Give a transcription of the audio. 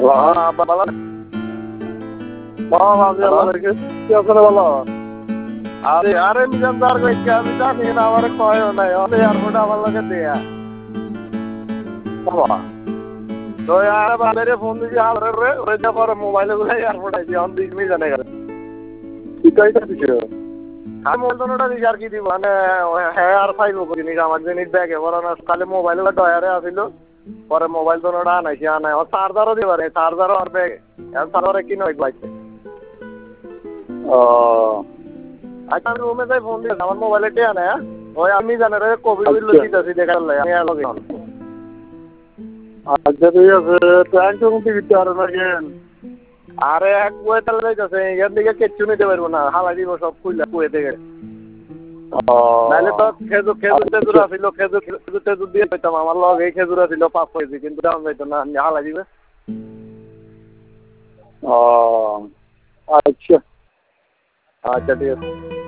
ভালো বলো। আরে আরে মিজান দার কইছে আমি জানি না আমার কয় নাই ওরে এয়ারপোর্ট আমার লগে দেয়া বাবা তো আর বাজারে ফোন দিছি আরে রে ওই যে পরে মোবাইলে গুলো এয়ারপোর্ট আইছি অন দিস মিজানে গেল কি কইতা দিছো আমি মূলধনটা দিছি আর কি দিব মানে হ্যাঁ আর ফাইল করি নি আমার জিনিস ব্যাগে বরান খালি মোবাইল ডয়ারে আছিল পরে মোবাইল তো ওটা আনাইছি আনাই ও চার্জারও দিবারে চার্জারও আর ব্যাগে আর চার্জারে কিনে হইত বাইছে ও আচ্ছা আমি রুমে যাই ফোন দিয়ে আমার মোবাইলে টিয়া না ওই আমি জানি রে কোভিড বিল দিতেছি দেখার লাই আমি আর লগে আচ্ছা ঠিক আছে ট্যাঙ্ক টুঙ্কি দিতে আর লাগেন আরে এক কুয়ে তালে যাইতেছে এখান থেকে কিচ্ছু নিতে পারবো না হালা দিব সব খুইলা কুয়ে থেকে নাহলে তো খেজুর টেজুর আসিল খেজুর দিয়ে পাইতাম আমার লগে খেজুর আসিল 5 কেজি কিন্তু দাম যাইতো না হালা দিবে আচ্ছা আচ্ছা ঠিক আছে